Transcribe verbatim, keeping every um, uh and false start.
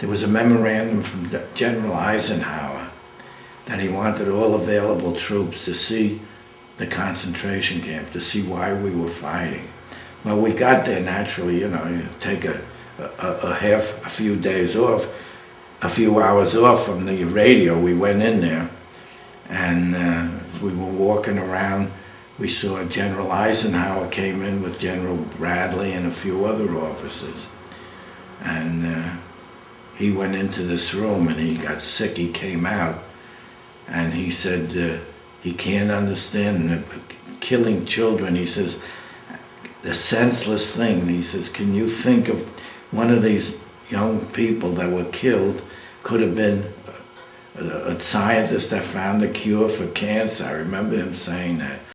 there was a memorandum from General Eisenhower that he wanted all available troops to see the concentration camp, to see why we were fighting. Well, we got there naturally, you know, you take a, a, a half, a few days off, a few hours off from the radio. We went in there, and uh, we were walking around. We saw General Eisenhower came in with General Bradley and a few other officers. And uh, he went into this room and he got sick. He came out and he said uh, he can't understand that killing children. He says, the senseless thing. He says, can you think of one of these young people that were killed could have been a, a scientist that found a cure for cancer? I remember him saying that.